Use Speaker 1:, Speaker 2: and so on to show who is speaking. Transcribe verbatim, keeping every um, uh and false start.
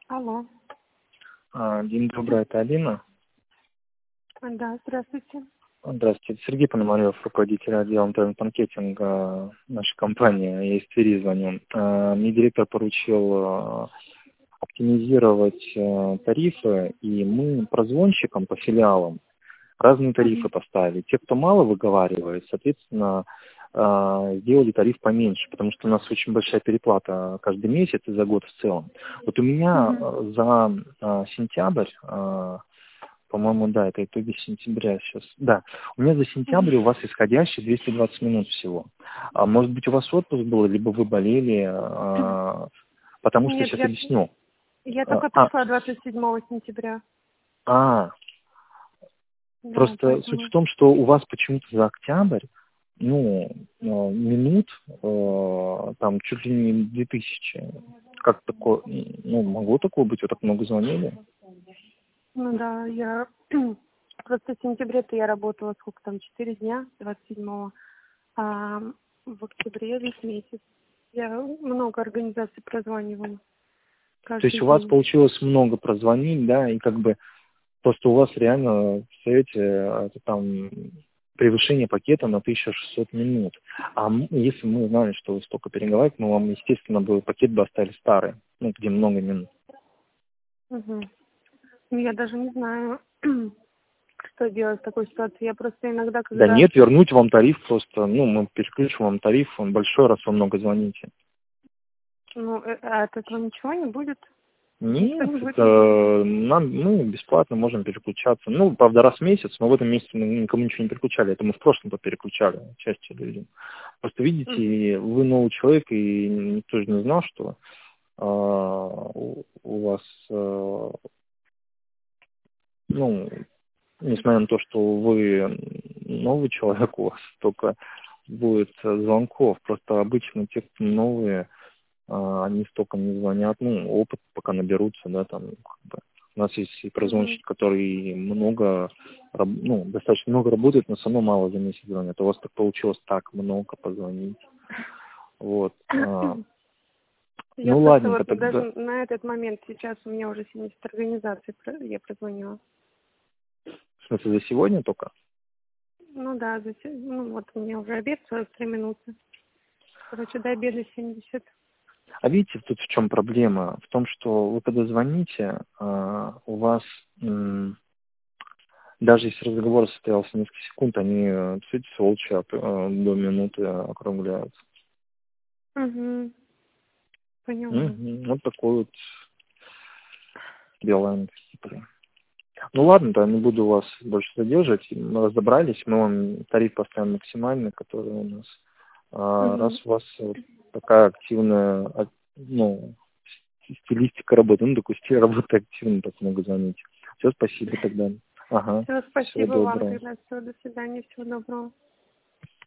Speaker 1: Алло.
Speaker 2: А, День добрый, это Алина.
Speaker 1: Да, здравствуйте.
Speaker 2: Здравствуйте, Сергей Пономарев, руководитель отдела интернет-маркетинга нашей компании. Я из Твери звоню. А, Мне директор поручил а, оптимизировать а, тарифы, и мы прозвонщикам по филиалам разные тарифы
Speaker 1: Мгм.
Speaker 2: поставили. Те, кто мало выговаривает, соответственно, а, сделали тариф поменьше, потому что у нас очень большая переплата каждый месяц и за год в целом. Вот у меня
Speaker 1: Мгм.
Speaker 2: а, за а, сентябрь, а, по-моему, да, это итоги сентября сейчас. Да, у меня за
Speaker 1: Мгм.
Speaker 2: сентябрь у вас исходящий двести двадцать минут всего. А может быть, у вас отпуск был, либо вы болели, а, потому что
Speaker 1: Нет,
Speaker 2: сейчас
Speaker 1: я,
Speaker 2: объясню.
Speaker 1: я
Speaker 2: А,
Speaker 1: только
Speaker 2: а,
Speaker 1: пришла двадцать седьмого сентября.
Speaker 2: а,
Speaker 1: Да,
Speaker 2: просто суть в
Speaker 1: поэтому.
Speaker 2: том, что у вас почему-то за октябрь, ну, э, минут, э, там, чуть ли не две тысячи. Как такое, ну, могло такое быть, вы так много звонили?
Speaker 1: Ну да, я просто в сентябре-то я работала сколько там, четыре дня, двадцать седьмого, а в октябре весь месяц. Я много организаций прозванивала
Speaker 2: То есть
Speaker 1: каждый
Speaker 2: у вас
Speaker 1: день.
Speaker 2: получилось много прозвонить, да, и как бы просто у вас реально, представляете, это там превышение пакета на тысячу шестьсот минут. А м- если мы знали, что вы столько переговорите, мы вам, естественно, бы пакет бы оставили старый, ну, где много минут.
Speaker 1: Угу. Я даже не знаю, что делать в такой ситуации. Я просто иногда,
Speaker 2: Да
Speaker 1: когда.
Speaker 2: нет, вернуть вам тариф просто, ну, мы переключим вам тариф, он большой, раз вы много звоните.
Speaker 1: Ну, э, а от этого ничего не будет? Никто
Speaker 2: Нет,
Speaker 1: не будет ничего.
Speaker 2: это нам, мы бесплатно можем переключаться. Ну, правда, раз в месяц, но в этом месяце мы никому ничего не переключали. Это мы в прошлом переключали части людей. Просто
Speaker 1: Мгм.
Speaker 2: видите, вы новый человек, и никто же не знал, что а, у, у вас, а, ну, несмотря на то, что вы новый человек, у вас только будет звонков. Просто обычно те, кто новые, а, они столько не звонят, ну, опыт пока наберутся, да, там, как бы. У нас есть и
Speaker 1: Мгм.
Speaker 2: прозвонщики, которые много, раб- ну, достаточно много работают, но все равно мало за месяц звонят. У вас так получилось так много позвонить. Вот. а,
Speaker 1: Я
Speaker 2: Ну,
Speaker 1: просто
Speaker 2: ладненько
Speaker 1: вот
Speaker 2: тогда.
Speaker 1: даже на этот момент сейчас у меня уже семьдесят организаций, про- я прозвонила.
Speaker 2: В смысле, за сегодня только?
Speaker 1: Ну да, за се- ну вот у меня уже обед сорок три минуты. Короче, до обеда семьдесят.
Speaker 2: А видите, тут в чем проблема? В том, что вы когда звоните, а, у вас, м, даже если разговор состоялся несколько секунд, они, э, представляете, сволочи оп- э, до минуты округляются.
Speaker 1: Угу, поняла.
Speaker 2: Мгм. Вот такой вот Билайн. Ну ладно, да, не буду вас больше задерживать. Мы разобрались, мы вам тариф поставим максимальный, который у нас. А раз
Speaker 1: Угу.
Speaker 2: у вас вот такая активная, а, ну, стилистика работы, ну, такой стиль работы активный, так много звоните. Все, спасибо тогда. Ага,
Speaker 1: Все,
Speaker 2: всего
Speaker 1: спасибо вам
Speaker 2: доброго.
Speaker 1: тогда. Все, до свидания, всего доброго.